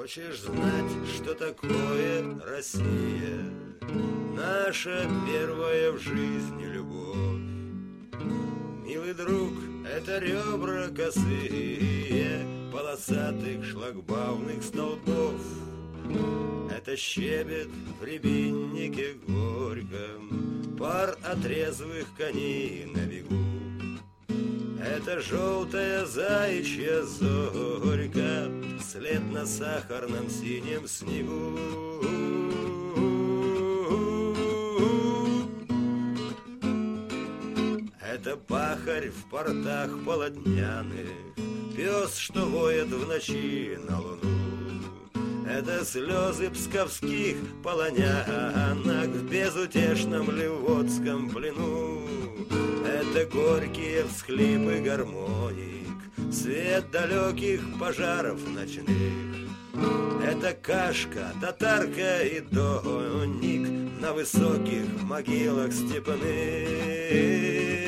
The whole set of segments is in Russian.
Хочешь знать, что такое Россия? Наша первая в жизни любовь. Милый друг, это ребра косые полосатых шлагбаумных столбов. Это щебет в рябиннике горьком, пар от резвых коней на бегу. Это желтая заячья зорька, след на сахарном синем снегу. Это пахарь в портах полотняных, пес, что воет в ночи на луну. Это слезы псковских полонянок в безутешном ливотском плену. Это горькие всхлипы гармоник, свет далеких пожаров ночных. Это кашка, татарка и донник на высоких могилах степных.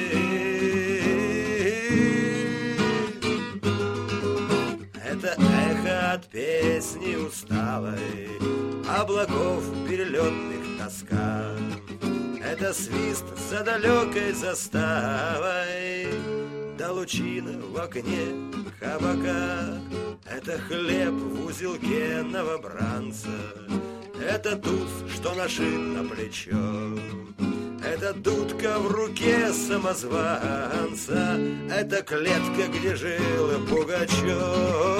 Это эхо от песни усталой, облаков перелетных тоска. Это свист за далекой заставой, да лучина в окне кабака. Это хлеб в узелке новобранца, это туз, что нашит на плечо. Это дудка в руке самозванца, это клетка, где жил Пугачев.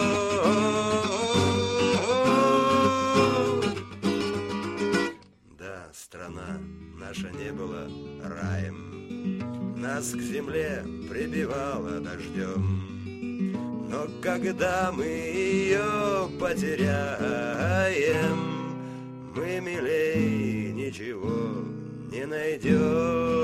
Да, страна наша не была раем, нас к земле прибивало дождем. Но когда мы ее потеряем, мы, милей, ничего не найдем.